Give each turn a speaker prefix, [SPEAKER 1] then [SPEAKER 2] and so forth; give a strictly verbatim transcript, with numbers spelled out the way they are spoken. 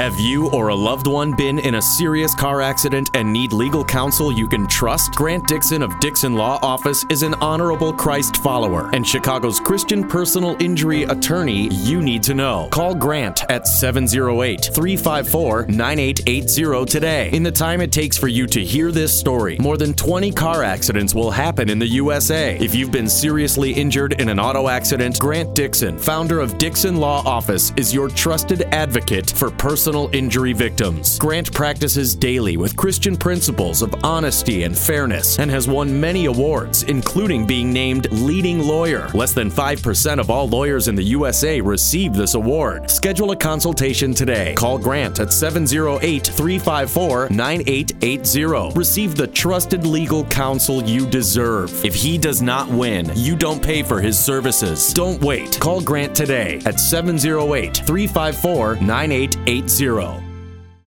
[SPEAKER 1] Have you or a loved one been in a serious car accident and need legal counsel you can trust? Grant Dixon of Dixon Law Office is an honorable Christ follower and Chicago's Christian personal injury attorney you need to know. Call Grant at seven oh eight, three five four, nine eight eight zero today. In the time it takes for you to hear this story, more than twenty car accidents will happen in the U S A. If you've been seriously injured in an auto accident, Grant Dixon, founder of Dixon Law Office, is your trusted advocate for personal injury victims. Grant practices daily with Christian principles of honesty and fairness and has won many awards, including being named leading lawyer. Less than five percent of all lawyers in the U S A receive this award. Schedule a consultation today. Call Grant at seven oh eight, three five four, nine eight eight zero. Receive the trusted legal counsel you deserve. If he does not win, you don't pay for his services. Don't wait. Call Grant today at seven oh eight, three five four, nine eight eight zero.